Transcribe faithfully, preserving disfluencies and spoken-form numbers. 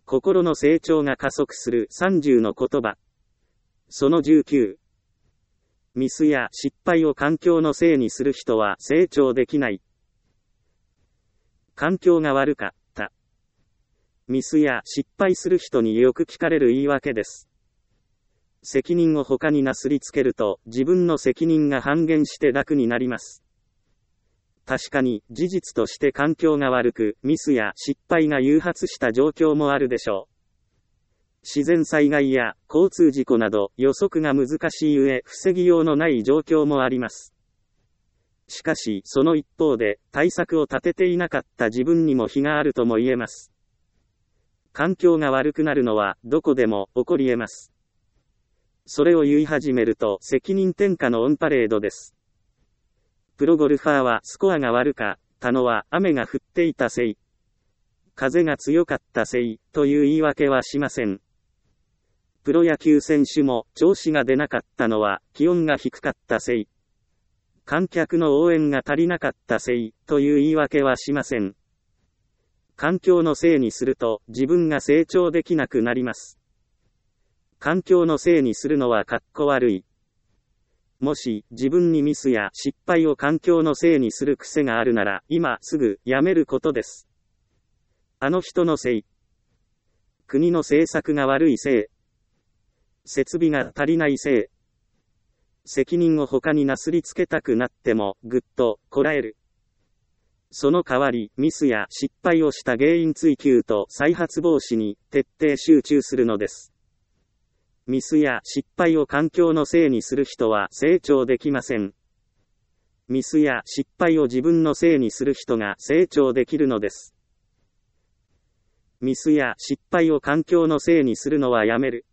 心の成長が加速するさんじゅうの言葉。そのじゅうきゅう。ミスや失敗を環境のせいにする人は成長できない。環境が悪かった。ミスや失敗する人によく聞かれる言い訳です。責任を他になすりつけると、自分の責任が半減して楽になります。確かに、事実として環境が悪く、ミスや失敗が誘発した状況もあるでしょう。自然災害や交通事故など予測が難しい上、防ぎようのない状況もあります。しかし、その一方で、対策を立てていなかった自分にも非があるとも言えます。環境が悪くなるのは、どこでも起こり得ます。それを言い始めると、責任転嫁のオンパレードです。プロゴルファーはスコアが悪かったのは雨が降っていたせい、風が強かったせいという言い訳はしません。プロ野球選手も調子が出なかったのは気温が低かったせい、観客の応援が足りなかったせいという言い訳はしません。環境のせいにすると自分が成長できなくなります。環境のせいにするのはかっこ悪い。もし自分にミスや失敗を環境のせいにする癖があるなら今すぐやめることです。あの人のせい、国の政策が悪いせい、設備が足りないせい、責任を他になすりつけたくなってもぐっとこらえる。その代わりミスや失敗をした原因追求と再発防止に徹底集中するのです。ミスや失敗を環境のせいにする人は成長できません。ミスや失敗を自分のせいにする人が成長できるのです。ミスや失敗を環境のせいにするのはやめる。